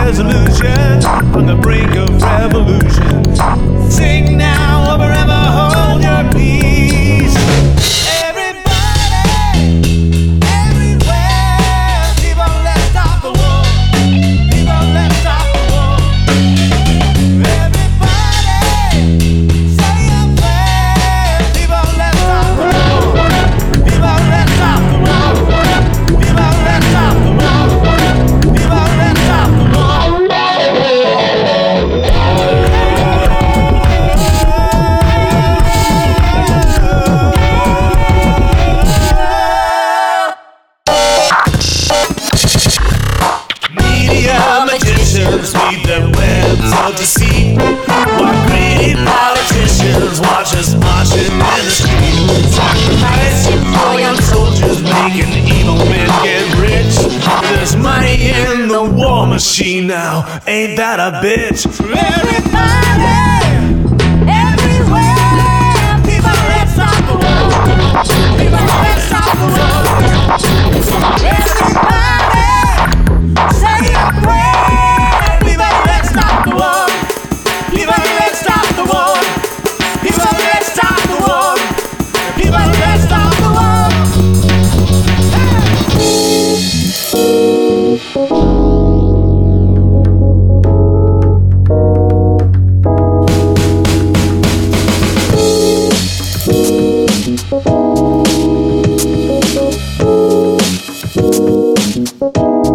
resolution on the brink of revolution. Sing now or forever hold your peace. Everybody, everywhere, people, let's stop the war. People, let's stop the war. Everybody, say a prayer. People, let's stop the war. People, let's stop the war. People, let's stop the war. People, let's stop the war. Media magicians weave their webs of deceit, while greedy politicians watch us marching in the street. Sacrifice for young soldiers, making evil men get rich. There's money in the war machine now, ain't that a bitch? Everybody, everywhere, people, let's stop the war. People, let's stop the war. Everybody, say a prayer. People, let's stop the war. People, let's stop the war. People, let's stop the war. People, let's stop the war. Hey.